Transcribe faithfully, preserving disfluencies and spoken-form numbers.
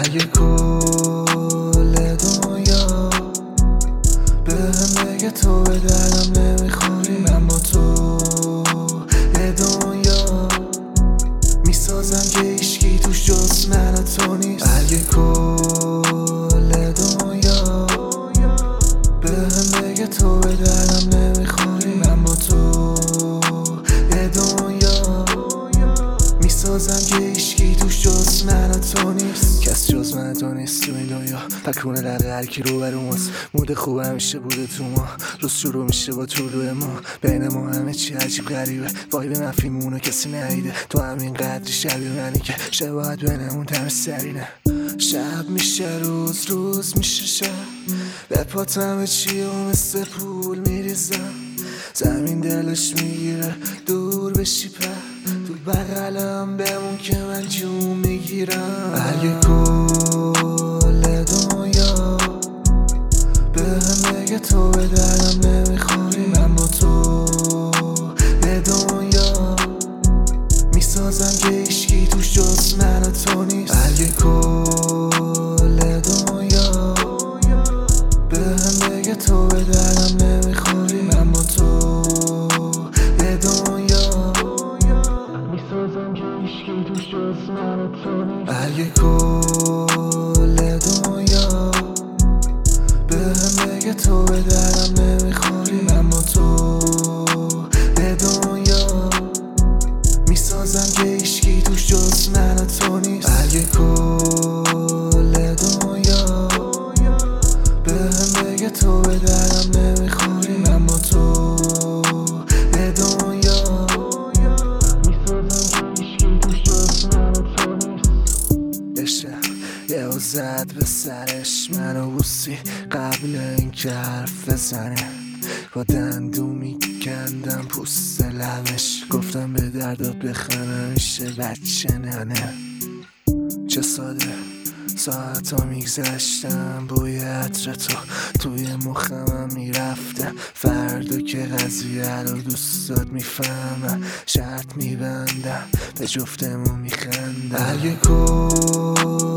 اگه کل دنیا به هم بگه تو به دردم نمیخوری، من با تو یه دنیا میسازم که هیچکی توش جز من و تو نیست. اگه کل دنیا به هم بگه تو به دردم نمیخوری، من با تو یه دنیا میسازم که هیچکی توش جز من و تو نیست. کس جز من تو نیست تو این دنیا، پکونه لقه هرکی رو بروماست. مود خوب همیشه بوده تو ما، روز شروع میشه با طلوع ما. بین ما همه چی عجیب غریبه، وایب منفی مونو کسی ندیده. تو همین قدری شبیه منی که شباهت بینمون تم سرینه. شب میشه روز، روز میشه شب، به پات همه چی و مثل پول میریزم. زمین دلش میگیره دور بشی پر، تو بغلم بمون که من جون میگیرم. اگه کل دنیا به هم بگه تو به دردم نمیخوری، من با تو یه دنیا میسازم که هیچکی توش جز من و تو نیست. اگه کل دنیا به هم بگه تو به دردم نمیخوری، من با تو یه دنیا میسازم که هیچکی توش جز من و تو نیست. اگه کل دنیا به هم بگه تو به دردم نمیخوری، من با تو یه دنیا میسازم که هیچکی توش جز من و تو نیست. اگه کل دنیا به هم بگه تو به دردم نمیخوری، من با تو یه دنیا میسازم که هیچکی توش جز من و تو نیست. یه و زد به سرش منو بوسی قبل این که حرف بزنه، با دندون میکندم پوست لبش. گفتم به دردات بخنم میشه بچه ننه. چه ساده ساعت ها میگذشتم، بوی عطر تو توی مخمم میرفتم. فردا که قضیه رو دوستات میفهمم، شرط میبندم به جفتمون میخندم. اگه کل